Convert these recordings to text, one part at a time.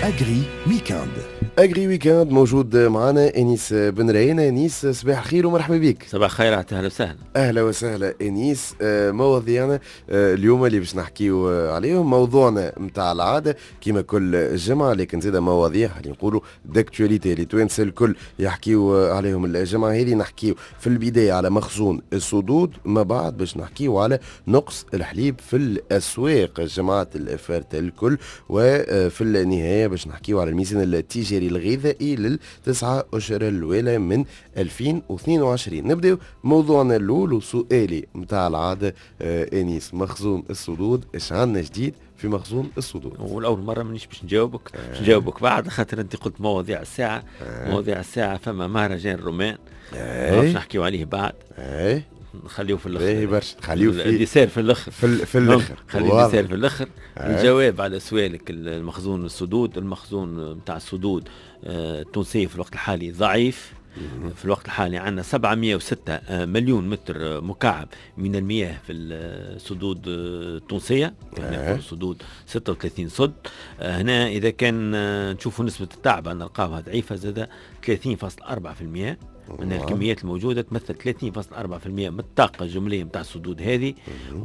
أجري ويكاند. أجري ويكاند موجود معنا أنيس بن ريان. أنيس صباح الخير ومرحبا بك. صباح الخير، أهلا وسهلا. أهلا وسهلا أنيس. مواضيعنا اليوم اللي باش نحكيو عليهم موضوعنا متاع العادة كما كل جمعة، لكن زيدا مواضيع اللي نقولوا داكتواليتي اللي توانسة الكل يحكيو عليهم الجمعة هذه. نحكيو في البداية على مخزون الصدود، ما بعد باش نحكيو على نقص الحليب في الأسواق جماعة الأفارتة الكل، وفي النهاية باش نحكيو على الميزان التجاري الغذائي للتسعة أشهر الأولى من 2022. نبدأ موضوعنا الأول وسؤالي متاع العادة. أنيس، مخزون الصدود، إيش عندنا جديد في مخزون الصدود؟ والأول مرة مانيش باش نجاوبك، باش نجاوبك بعد خاطر أنت قلت مواضيع الساعة. مواضيع الساعة فما مهرجان رومان باش نحكيو عليه بعد. نخليه في الاخر، خليه في الديسير في الاخر، في الاخر خليه الديسير في الاخر. الجواب على سؤالك، المخزون الصدود، المخزون نتاع الصدود التونسي في الوقت الحالي ضعيف. في الوقت الحالي عندنا 706 مليون متر مكعب من المياه في الصدود التونسية، يعني صدود 36 صد. هنا إذا كان نشوفوا نسبة التعبئة نلقاوها ضعيفة، زاد 30.4%. من الكميات الموجودة تمثل 30.4% من الطاقة الجملية متاع الصدود هذه.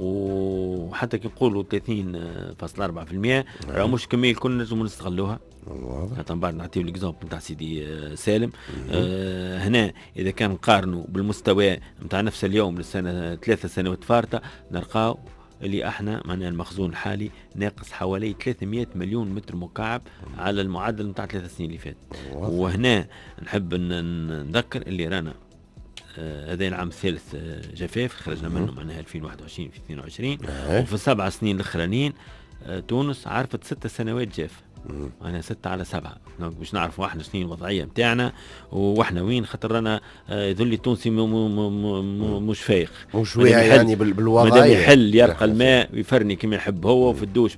وحتى كي نقولوا 30.4% راه مش كمية الكل نجموا نستغلوها. بعد نعطيو ليكزامبل نتاع سيدي سالم. هنا إذا كان نقارنوا بالمستوى نتاع نفس اليوم للسنة 3 سنوات فارطة، نلقاو اللي احنا معنا المخزون الحالي ناقص حوالي 300 مليون متر مكعب على المعدل نتاع 3 سنين اللي فات. وهنا نحب نذكر اللي رانا هذا العام الثالث جفاف خرجنا منه معناها 2021 في 22. وفي 7 سنين الاخرانيين تونس عرفت 6 سنوات جاف، أنا 6 على 7. باش نعرفوا احنا شنو الوضعيه نتاعنا واحنا وين، خاطر رانا يظل التونسي مش فايق، مش واعي يعني بالوضعيه. مادام يحل يرقى الماء ويفرني كما يحب هو وفي الدوش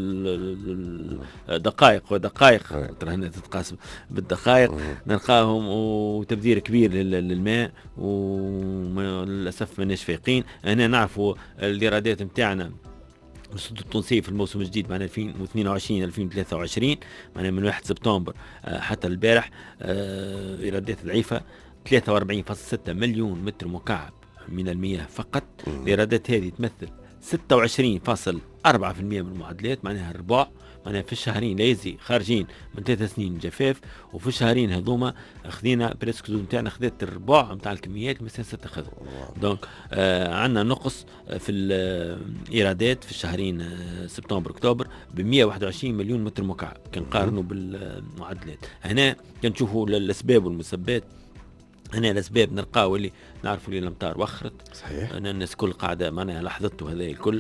بالدقائق ودقائق، خاطر هنا تتقاس بالدقائق. نلقاهم وتبذير كبير للماء، وللاسف ماناش فايقين. هنا نعرفوا الايرادات نتاعنا الصدود التونسية في الموسم الجديد معنا 2022 2023 معنا من 1 سبتمبر حتى البارح إيرادات ضعيفة 43.6 مليون متر مكعب من المياه فقط. الإيرادات هذه تمثل 26.4% من المعدلات، معناها الربع. معناها في الشهرين لازي خارجين من 3 سنين جفاف، وفي الشهرين هذوما خذينا بريسك الصدود نتاعنا خذت الربع نتاع الكميات مثلا 6 خذوا. دونك عندنا نقص في الايرادات في الشهرين سبتمبر اكتوبر ب 121 مليون متر مكعب كنقارنوا بالمعدلات. هنا كنشوفوا الاسباب والمسببات. هنا الاسباب نلقاو اللي نعرفوا اللي الامطار وخرت، صحيح. أنا الناس كل قاعده معناها لاحظته هذا الكل.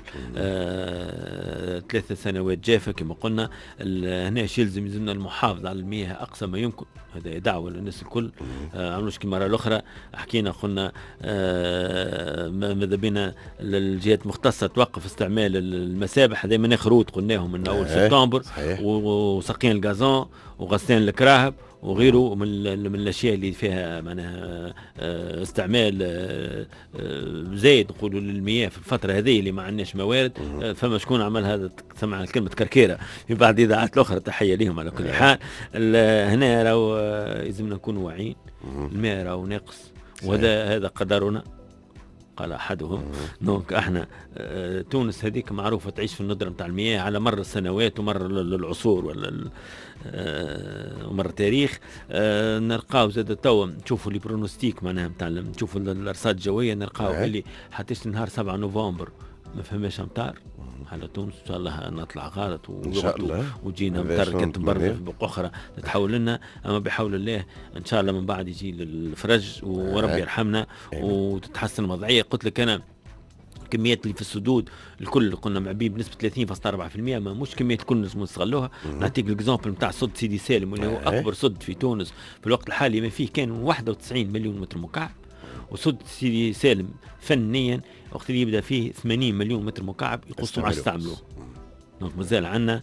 3 سنوات جافه كما قلنا. هنا شي يلزم المحافظه على المياه اقصى ما يمكن، هذا دعوه للناس الكل. عملوش كما مره الاخرى حكينا قلنا ماذا بينا الجهات المختصه توقف استعمال المسابح. هذا من خروط قلناهم من اول سبتمبر، وسقين الغازون وغسان الكراهب وغيره من الاشياء اللي فيها معناها استعمال زايد نقولوا للمياه في الفتره هذه اللي ما عندناش موارد. فما شكون عمل هذا، سمع كلمه كركيره في بعض الاذاعات الاخرى، تحيه لهم على كل حال. هنا راهو لازمنا نكونوا واعيين، الماء راهو ناقص وهذا قدرنا قال احدهم. دونك احنا تونس هذيك معروفه تعيش في الندره نتاع المياه على مر السنوات ومر العصور ولا ومر التاريخ. نلقاو زاد توا نشوفوا لي برونوستيك معناها نتاع نشوفوا الارصاد الجويه، نلقاو اللي حتى نهار 7 نوفمبر ما فماش امطار على تونس. ان شاء الله نطلع غلط وجينا مطر كانت برد اخرى تتحول لنا، اما بحول الله ان شاء الله من بعد يجي الفرج وربي يرحمنا وتتحسن الوضعيه. قلت لك انا كميات اللي في السدود الكل قلنا معبيه بنسبه 30.4%، ما مش كميه الكل نجموا نستغلوها. نعطيك الاكزامبل نتاع صد سيدي سالم اللي هو اكبر صد في تونس في الوقت الحالي، ما فيه كان 91 مليون متر مكعب. وصد سيدي سالم فنيا وقت اللي يبدا فيه 80 مليون متر مكعب يقصوا ما يستعملوه. دونك مازال عندنا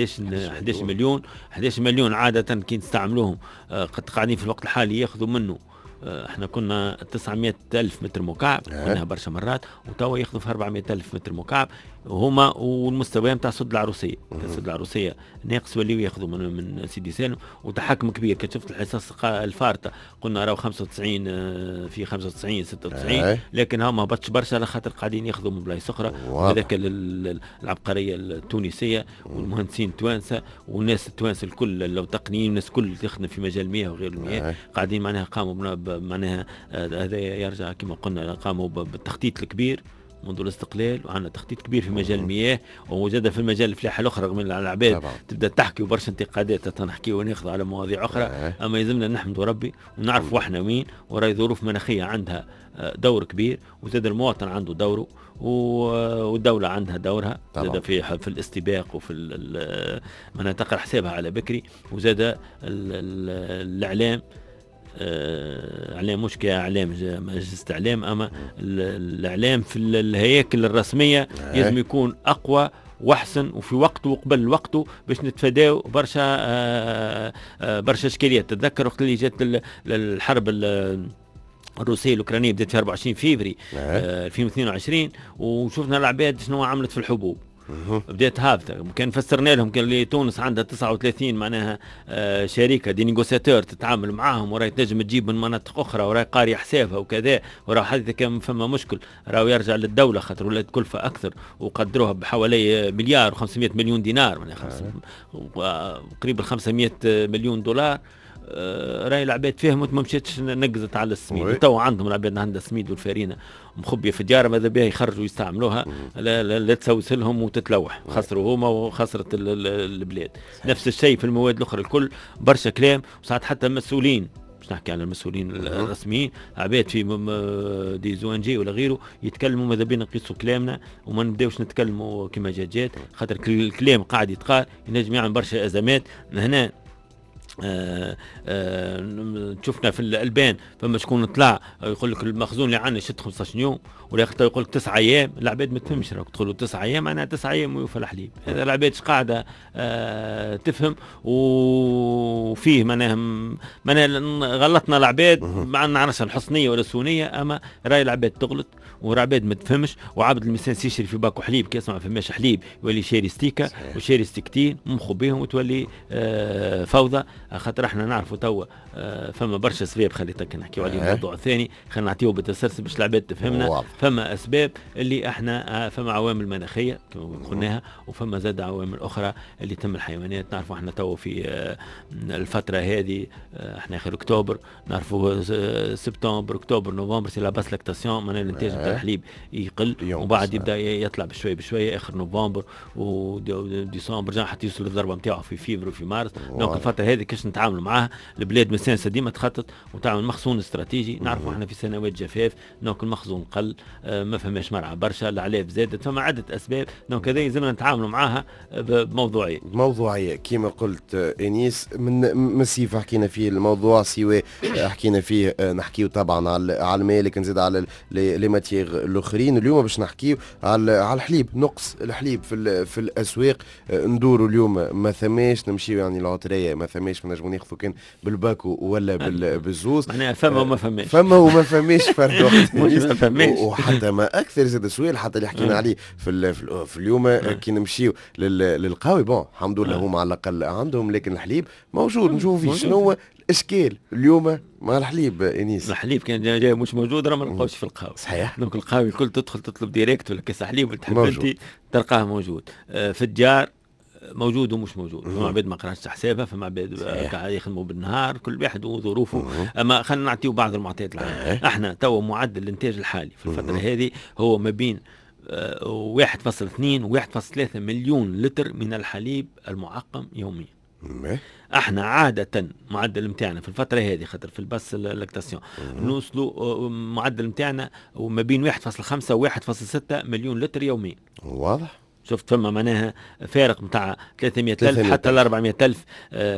11 مليون عاده كي نستعملوهم قد قاعدين في الوقت الحالي ياخذوا منه. احنا كنا 900 ألف متر مكعب قلناها برشا مرات، وتوا ياخذوا في 400 ألف متر مكعب هما والمستوى نتاع سد العروسيه. سد العروسيه ناقص وليو ياخذوا من سيدي سالم، وتحكم كبير. كنت شفت الحصص الفارطه قلنا راهو 95 في 95 96، لكن هما ما هبطش برشا على خاطر قاعدين ياخذوا من بلايص اخرى. هذاك العبقريه التونسيه والمهندسين التوانسه والناس التوانسه الكل، لو تقنيين الناس الكل تخدم في مجال المياه وغير المياه، قاعدين معناها قاموا معناها هذا يرجع كما قلنا قاموا بالتخطيط الكبير منذ الاستقلال، وعندنا تخطيط كبير في مجال المياه، ووجد في مجال الفلاحه الاخرى من العباد تبدا تحكي وبرشا انتقادات تنحكي وناخذ على مواضيع اخرى. اما يلزمنا نحمد ربي ونعرف واحنا وين، وراي ظروف مناخيه عندها دور كبير، وزاد المواطن عنده دوره، والدوله عندها دورها زاد في الاستباق وفي ما تقرا حسابها على بكري، وزاد الاعلام. اعلام مش كاعلام مجلس اعلام، اما الاعلام في الهياكل الرسميه لازم يكون اقوى واحسن وفي وقته وقبل وقته باش نتفاداو برشا اشكاليات. تتذكر وقت اللي جات الحرب الروسيه الاوكرانيه بدات في 24 فيفري 2022، وشفنا العباد شنو عملت في الحبوب. بدات هابطه. كان فسرنا لهم كان اللي تونس عندها 39 معناها شركه دي نيغوسياتور تتعامل معاهم، وراي تنجم تجيب من مناطق اخرى، وراي قاري حسابها وكذا، وراه حتى كان فما مشكل راهو يرجع للدوله خاطر ولات كلفه اكثر، وقدروها بحوالي مليار و500 مليون دينار، معناها قريب 500 مليون دولار. راي العباد فهمت ما مشيتش نقزت على السميد. تو عندهم العباد عندها السميد والفارينه مخبيه في الديار، ماذا بها يخرجوا يستعملوها، لا تسوسلهم وتتلوح. خسروا هما وخسرت البلاد. نفس الشيء في المواد الاخرى الكل، برشا كلام. وساعات حتى المسؤولين، مش نحكي عن المسؤولين الرسميين، عباد في دي زوانجي ولا غيره يتكلموا، ماذا بينا نقيسوا كلامنا وما نبداوش نتكلموا كما جات، خاطر الكلام قاعد يتقال ينجم يعمل برشا ازمات. هنا شفنا في الألبان فما شكون طلع يقول لك المخزون اللي عندنا شد 15 يوم، ولا يقول لك 9 ايام. العباد ما تفهمش، راك تقولوا 9 ايام معناها 9 ايام ويوفى الحليب. هذا العباد قاعده تفهم، وفيه معناها غلطنا العباد، ما نعرفش الحصنيه ولا السونيه، اما راي العباد تغلط والعباد ما تفهمش. وعبد المسان يشري في باكو حليب كي يسمع فماش حليب يولي شاري ستيكه وشاري ستيكتين مخو بهم، وتولي فوضى. خاطر احنا نعرفوا توا فما برشا اسباب خليتك نحكيو عليه موضوع ثاني، خلينا نعطيوه بالتسلسل باش العباد تفهمنا. فما اسباب اللي احنا فما عوامل مناخيه كما قلناها، وفما زاد عوامل اخرى اللي تم الحيوانات. نعرفوا احنا توا في الفتره هذه احنا اخر اكتوبر، نعرفوا سبتمبر اكتوبر نوفمبر سي لا باس لاكتاسيون، معناها الانتاج تاع الحليب يقل، وبعد يبدا يطلع بشوي بشوي اخر نوفمبر وديسمبر جا حتى يوصل للضربه نتاعو في فيفر وفي مارس. دونك الفتره هذه كيش نتعاملوا معاها. البلاد مسانسه ديما تخطط وتعمل مخزون استراتيجي. نعرفوا احنا في سنوات جفاف، دونك المخزون قل، ما فماش مرعى برشا، العلاف زادت، فما عده اسباب. دونك هذا يلزمنا نتعاملوا معاها بموضوعيه كما قلت انيس. من مسيف حكينا فيه الموضوع سواء حكينا فيه نحكيو طبعا على الماء، لكن زاد على لي ماتيغ الاخرين. اليوم باش نحكيو على الحليب، نقص الحليب في الاسواق. ندوروا اليوم ما ثماش، نمشيو يعني العطريه ما ثماش، ما نجمو ناخذوا كان بالباكو ولا بالزوز، معناها فما وما فماش، فما وما فماش فرق فماش. وحتى ما اكثر زاد السؤال حتى اللي حكينا عليه في اليوم كي نمشيو للقاوي. بون الحمد لله هما على الاقل عندهم، لكن الحليب موجود. نشوف فيه شنو هو الاشكال اليوم مع الحليب انيس. الحليب كان جاي مش موجود، راه ما نلقاوش في القهوه. صحيح. دونك القهوه الكل تدخل تطلب ديريكت ولا كاس حليب تحب انت تلقاه موجود. في الديار موجود ومش موجود. فما عباد ما قراش حسابها، فما عباد قاعد يخدموا بالنهار، كل واحد وظروفه. اما خلينا نعطيو بعض المعطيات العامه. احنا توا معدل الانتاج الحالي في الفتره هذه هو ما بين 1.2 و 1.3 مليون لتر من الحليب المعقم يوميا. احنا عادة معدل متاعنا في الفترة هذه خاطر في الباس لاكتاسيون نوصلوا معدل متاعنا ما بين 1.5 و 1.6 مليون لتر يوميا. واضح. شفت فما معناها فارق متاع 300,000 حتى ل 400,000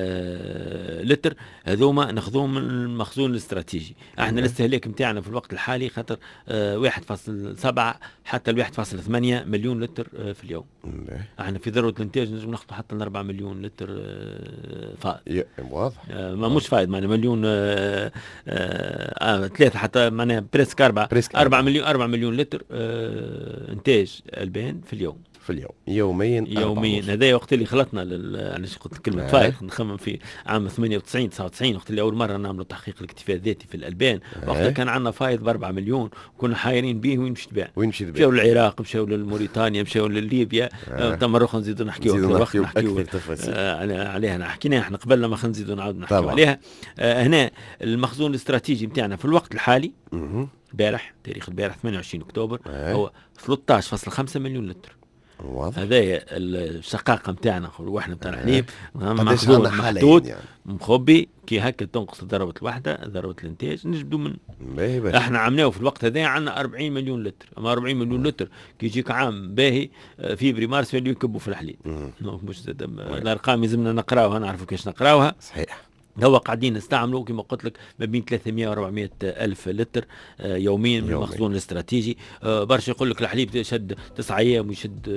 لتر. هذوما ناخذوهم من المخزون الاستراتيجي. احنا الاستهلاك متاعنا في الوقت الحالي خاطر 1.7 حتى ل 1.8 مليون لتر في اليوم. احنا في ذروه الانتاج نجم ناخذ حتى ل 4 مليون لتر فائض. واضح. ما مش فائض، معناها مليون 3 حتى معناها بريسك 4 مليون لتر انتاج البان في اليوم. في اليوم يوميا. هذا وقت اللي خلطنا علاش قلت كلمه فايض نخمم في عام 98 99 وقت اللي اول مره نعملوا تحقيق الاكتفاء الذاتي في الالبان. وقتها كان عندنا فايض ب 4 مليون وكنا حايرين به وين مش تباع. مشاو للعراق، مشاو لموريتانيا، مشاو لليبيا. تم نروحوا نزيدوا نحكيوا عليها حكينا احنا قبل لما نزيدوا نعاود نحكيوا عليها. هنا المخزون الاستراتيجي نتاعنا في الوقت الحالي البارح تاريخ البارح 28 اكتوبر هو 13.5 مليون لتر. هذايا الشقاقه نتاعنا واحنا نتاع الحليب محدود يعني. مخبي كي هكا تنقص ضربه الوحده ضربه الانتاج نجبدوا من احنا عملناه في الوقت هذا عندنا 40 مليون لتر. اما 40 مليون لتر كي يجيك عام باهي فيفري مارس اللي يكبوا في الحليب. مش الارقام يلزمنا نقراوها نعرفوا كيفاش نقراوها. صحيح. هو قاعدين نستعملوا كما قلت لك ما بين 300 و 400 ألف لتر يوميا من المخزون الاستراتيجي. برشا يقول لك الحليب يشد 9 أيام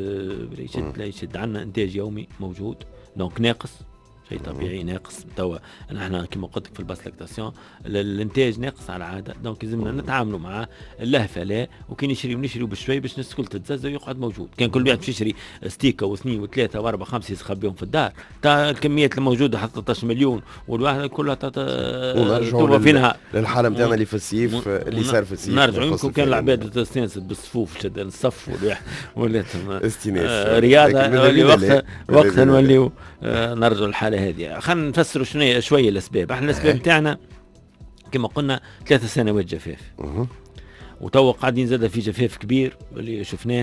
ويشد عندنا إنتاج يومي موجود دونك ناقص شيء طبيعي ناقص. توا نحن كما قلت لك في الباس لاكتاسيون الانتاج ناقص على العاده دونك لازمنا نتعاملوا مع اللهفه لا وكي نشريوا بشوي باش الناس الكل تتزز ويقعد موجود. كان كل واحد باش يشري ستيكه واثنين وثلاثه واربعه خمسه يخبيهم في الدار تاع الكميات الموجوده حتى 13 مليون والواحده كلها ونرجعوا في نهار للحاله نتاعنا اللي في الصيف اللي صار في الصيف. نرجعوا يمكن كان العباد تستانس بالصفوف شد الصف ولات استئناس رياضه وقتها نوليو نرجعوا الحاله هذه. خلينا نفسروا شويه الاسباب. احنا الاسباب نتاعنا كما قلنا 3 سنوات جفاف وتو قاعدين زاد في جفاف كبير اللي شفناه.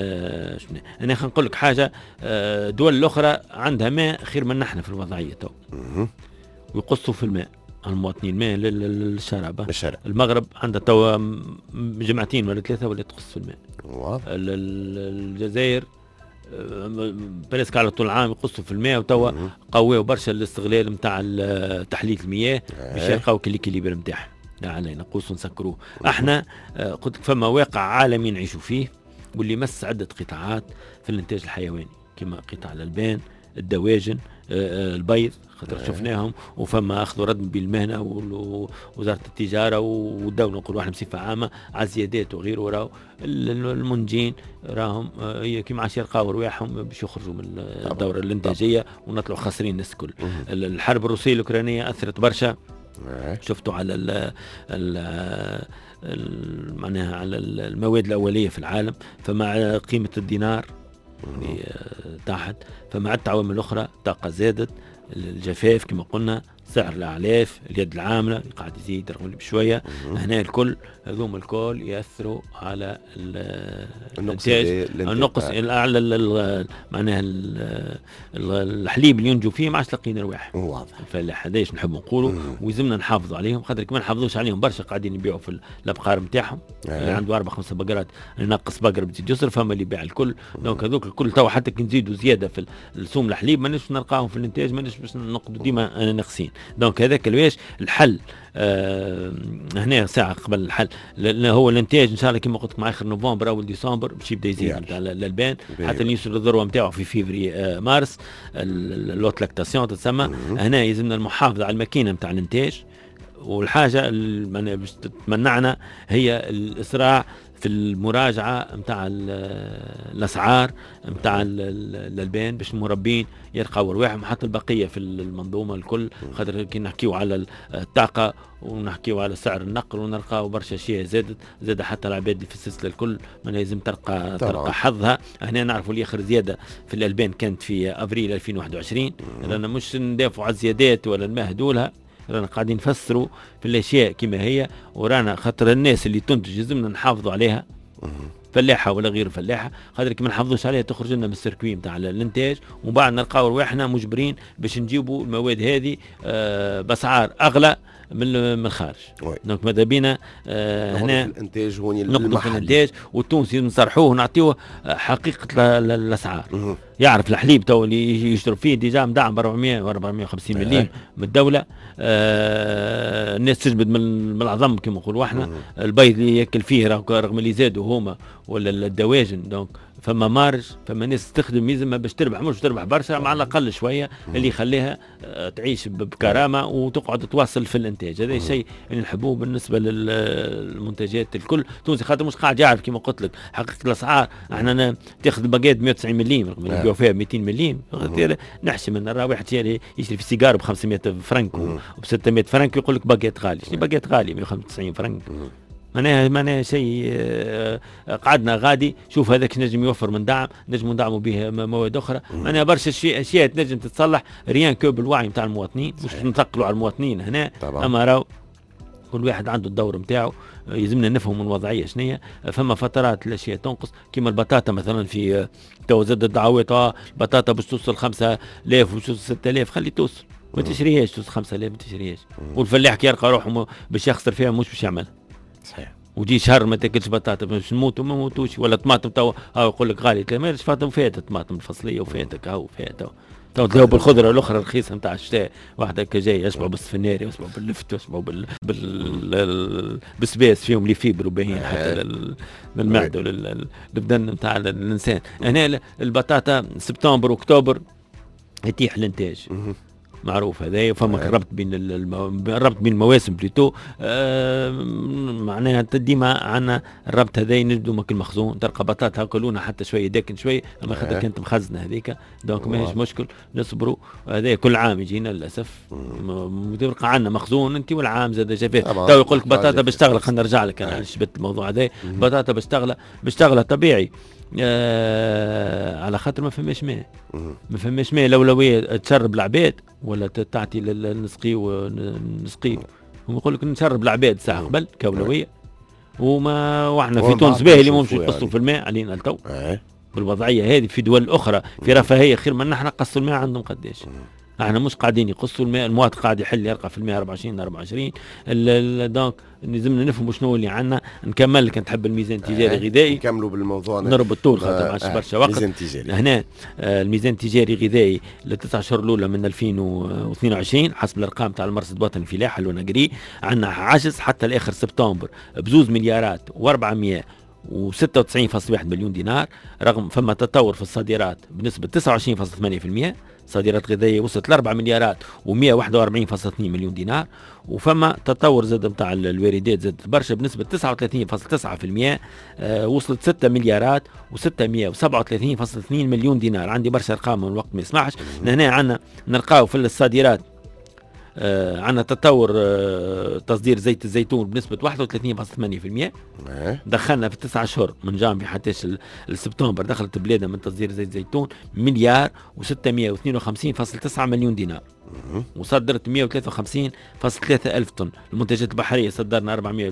انا خلينا نقول لك حاجه دول الاخرى عندها ماء خير من نحن في الوضعيه تو ويقصوا في الماء المواطنين ماء للشراب. المغرب عندها تو جمعتين ولا 3 ولا تقص في الماء. الجزائر بريسك على طول العام يقصوا في الماء وتوا قويوا برشا الاستغلال نتاع تحلية المياه باش يلقاو كليبر نتاعها. لا علينا نقصوا نسكروه. احنا قلت لك فما واقع عالمي نعيشوا فيه واللي مس عدة قطاعات في الانتاج الحيواني كما قطاع الألبان الدواجن البيض خاطر شفناهم وفما اخذوا رد بالمهنه ووزاره التجاره والدوله نقولوا احنا بصفه عامه على الزيادات وغيره. راهو المنتجين راهم كيما عاش يلقاو رواحهم باش يخرجوا من الدوره الانتاجيه ونطلعوا خاسرين الناس الكل. الحرب الروسيه الاوكرانيه اثرت برشا. شفتوا على معناها على المواد الاوليه في العالم فمع قيمه الدينار تحت فمع العوامل الاخرى طاقه زادت الجفاف كما قلنا سعر الاعلاف اليد العامله قاعد يزيد رغم بشويه. هنا الكل هذوم الكل ياثروا على النقص الاعلى معناها الحليب اللي ينجو فيه ما عادش لقينا رواح واضح. فالفلاح هذاش نحب نقولوا ويلزمنا نحافظوا عليهم خاطر كمان نحافظوش عليهم برشا قاعدين يبيعوا في الابقار نتاعهم. عنده 4 5 بقرات ينقص بقره بتزيد يصرف فما اللي يبيع الكل. دونك هذوك الكل تو حتى كي نزيدوا زياده في السوم الحليب ما نش نلقاهم في الانتاج ما نش باش نقدوا ديما ناقصين. دونك هذاك الواش الحل هنا ساعه قبل الحل هو الانتاج ان شاء الله كما قلت لك مع اخر نوفمبر اول ديسمبر باش يبدا يزيد نتاع الالبان حتى يوصل الذروه نتاعو في فيفري مارس اللوت لاكتاسيون تسمى. هنا يلزمنا المحافظه على الماكينه نتاع الانتاج والحاجه اللي باش تمنعنا هي الاسراع في المراجعه نتاع الاسعار نتاع الالبان باش المربين يلقاو رواحهم حتى البقيه في المنظومه الكل خاطر كي نحكيو على الطاقه ونحكيو على سعر النقل ونلقاو برشا اشياء زاد حتى العباد اللي في السلسله الكل ما لازم تلقى حظها. هنا نعرفوا اللي اخر زياده في الالبان كانت في افريل 2021. رانا مش ندافعوا على الزيادات ولا نمهدولها رانا قاعدين نفسروا في الاشياء كما هي ورانا خاطر الناس اللي تنتج لازمنا نحافظوا عليها فلاحه ولا غير فلاحه خاطر كي ما نحافظوش عليها تخرج لنا من السيركوي نتاع الانتاج ومن بعد نلقاو رواحنا مجبرين باش نجيبوا المواد هذه باسعار اغلى من الخارج. دونك ماذا بينا هنا الانتاج هوني نقطه الانتاج والتونسي نصرحوه ونعطيوه حقيقه الاسعار. يعرف الحليب تو اللي يشتروا فيه ديجا مدعم ب 400 و 450 مليون من الدوله. الناس تجبد من العظم كما نقولوا احنا. البيض اللي ياكل فيه رغم اللي زادوا هما ولا الدواجن دونك فما مارج، فما ناس تخدم ميزة باش تربح، مش تربح برشا، مع الأقل شوية اللي يخليها تعيش بكرامة وتقعد تواصل في الإنتاج. هذا الشيء اللي نحبوه بالنسبة للمنتجات الكل. تونسي خاطر مش قاعد يعرف كما قلت لك حقيقة الأسعار. احنا تاخذ الباقيت 190 مليم رغم اللي فيها 200 مليم، نحشي من راه واحد يشري في سيجار ب 500 فرنك وب 600 فرنك يقول لك باقيت غالي. شنو باقيت غالي 195 فرنك؟ معناها شيء قعدنا غادي شوف هذاك نجم يوفر من دعم، نجم ندعموا به مواد اخرى. معناها برشا اشياء تنجم تتصلح ريان كو بالوعي نتاع المواطنين، مش ننتقلوا على المواطنين هنا طبعا. اما راهو كل واحد عنده الدور نتاعو، يلزمنا نفهم الوضعيه شنية. فما فترات الاشياء تنقص كيما البطاطا مثلا، في تو زاد الدعوات البطاطا باش توصل 5000 وباش توصل 6000، خلي توصل ما تشريهاش، توصل 5000 ما تشريهاش. والفلاح كي يلقى روحه باش يخسر فيها مش باش يعملها. صحيح. وجي شهر ما تاكلش بطاطا باش نموتوا ما نموتوش. ولا طماطم تو يقول لك غالي، ما فاتوا فات الطماطم الفصليه وفاتك هاو فات تو بالخضره الاخرى رخيصه نتاع الشتاء. واحد هكا جاي يشبع بالسفناري ويشبع باللفت ويشبع بالسباس فيهم لي فيبر وباهين حتى للمعده وللبدن نتاع الانسان. هنا البطاطا سبتمبر واكتوبر يتيح الانتاج معروف هذا. فما ربط بين المواسم بليتو. معناها ديما عندنا الربط هذا نجدو ماك المخزون، تلقى بطاطا هاكلونا حتى شويه داكن شويه، اما خاطر كانت مخزنه هذيك دونك ماهيش مشكل نصبروا. هذا كل عام يجينا للاسف تبقى عندنا مخزون انت والعام زاد جافات. تو يقول لك بطاطا باش تغلى، خلينا نرجع لك انا شبت الموضوع هذا. بطاطا باش تغلى طبيعي على خاطر ما فماش ماء الاولويه تشرب العباد ولا تعطي للنسقي ونسقي. هم يقول لك نشرب العباد ساعه قبل كاولويه، واحنا في تونس باهي اللي مش يقصوا في الماء علينا التو بالوضعيه هذه. في دول اخرى في رفاهيه خير من نحن قصوا الماء عندهم قداش. احنا مش قاعدين يقصوا الماء، المواطن قاعد يحل يرقى في الماء 24 دونك لازمنا نفهموا شنو اللي عندنا. نكمل لك تحب الميزان التجاري غذائي نكملوا بالموضوع نربط طول خاطر ماش برشا وقت. هنا الميزان التجاري غذائي للتسع شهور الاولى من 2022 حسب الارقام تاع المرصد الوطني الفلاحي الونقري عندنا عجز حتى لاخر سبتمبر ب2 مليارات و400 و96.1 مليون دينار، رغم فما تطور في الصادرات بنسبة 29.8%. صادرات غذائية وصلت ل 4 مليارات و141.2 مليون دينار، وفما تطور زاد نتاع الواردات زادت برشا بنسبة 39.9%. وصلت 6 مليارات و637.2 مليون دينار. عندي برشا ارقام من الوقت ما يسمحش. هنا عندنا نلقاو في الصادرات عندنا تطور تصدير زيت الزيتون بنسبة 31.8%. دخلنا في 9 أشهر من جانفي حتى لسبتمبر دخلت بلادنا من تصدير زيت الزيتون مليار و652.9 مليون دينار، وصدرت 153.3 ألف طن. المنتجات البحرية صدرنا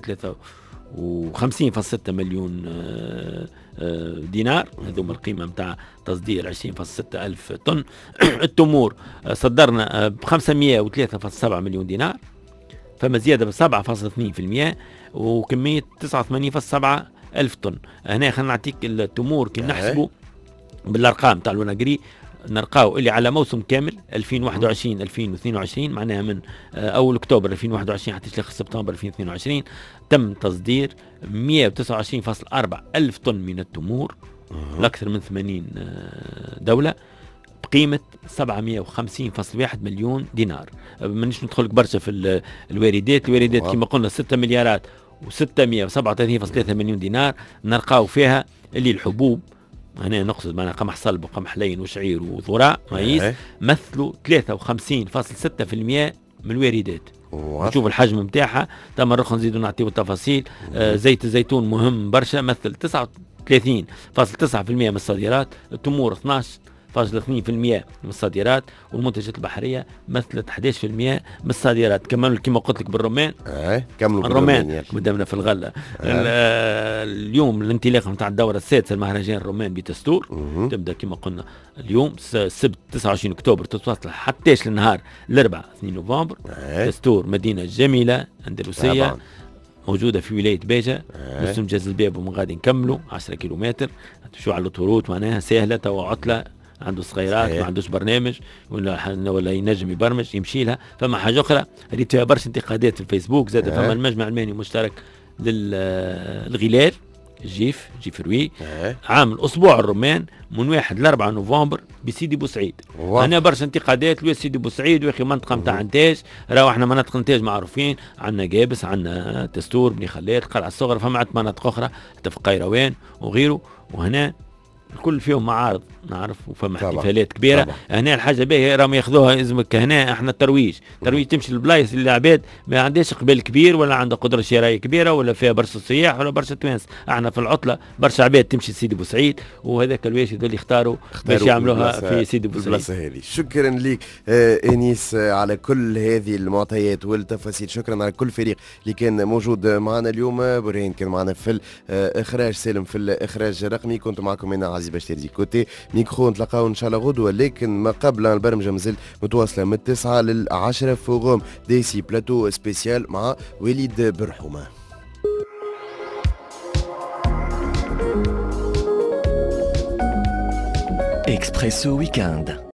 453.6 مليون دينار، هذوما القيمة متاع تصدير 20.6 ألف طن. التمور صدرنا ب 503.7 مليون دينار، فما زيادة ب 7.2%، وكمية 89.7 ألف طن. هنا خلينا نعطيك التمور كي نحسبه بالأرقام تاع الونقري نلقاو اللي على موسم كامل 2021-2022 معناها من أول أكتوبر 2021 حتى آخر سبتمبر 2022 تم تصدير 129.4 ألف طن من التمور لأكثر من 80 دولة بقيمة 750.1 مليون دينار. منش ندخلك برشا في الواردات كما قلنا 6 مليارات و637.3 مليون دينار. نلقاو فيها اللي الحبوب هنا نقصد معنا قمح صلب وقمح لين وشعير وذراء مايز مثلوا 53.6% من الواردات. نشوف الحجم نتاعها تم الرخ نزيدوا نعطيو التفاصيل. زيت الزيتون مهم برشا مثل 39.9% من الصادرات، التمور 12.2% من الصادرات، والمنتجات البحريه مثلت 11% من الصادرات. كمان كما قلت لك بالرومان كملوا الرومان قدامنا في الغله. اليوم الانطلاق نتاع الدوره السادسه المهرجان الرومان بتستور تبدا كما قلنا اليوم السبت 29 اكتوبر تتواصل حتى للنهار الاربعاء 2 نوفمبر. تستور مدينه جميله اندلسيه موجوده في ولايه باجه نسم جاز الباب، ومن غادي نكملوا 10 كيلومتر تمشوا على الطرود معناها سهله. توا عطله عنده صغيرات ما عندوش برنامج ولا ينجم يبرمج يمشي لها. فما حاجه اخرى ريت فيها برشا انتقادات في الفيسبوك زاد. فما المجمع المهني المشترك للغلال جيف روي عامل اسبوع الرمان من 1 ل 4 نوفمبر بسيدي بوسعيد. انا برشا انتقادات لسيدي بوسعيد واخي منطقه نتاع انتاج، راهو احنا مناطق انتاج معروفين، عندنا جابس، عندنا تستور، بني خلات، قلعه الصغرى، فما مناطق اخرى حتى في قيروان وغيره، وهنا الكل فيهم معارض نعرف وفما احتفالات كبيره طبعا. هنا الحاجه باهيه راهم ياخذوها اسمك هنا احنا الترويج تمشي للبلايص اللي العباد ما عندهاش قبال كبير ولا عندها قدره شرائيه كبيره ولا فيها برشا سياح ولا برشا توانس، احنا في العطله برشا عباد تمشي لسيدي بوسعيد، وهذاك الواجد اللي اختاروا باش يعملوها في سيدي بوسعيد. شكرا لك انيس على كل هذه المعطيات والتفاصيل، شكرا على كل فريق اللي كان موجود معنا اليوم. برهين كان معنا في الاخراج، سالم في الاخراج الرقمي، كنت معكم انا عزيز باشتري كوتي ميكرو. نتلاقاو ان شاء الله غدوه، لكن ما قبل البرمجه مازال متواصله من 9 ل 10 فوروم دي سي بلاتو سبيسيال مع وليد برحومه. اكسبريسو ويكاند.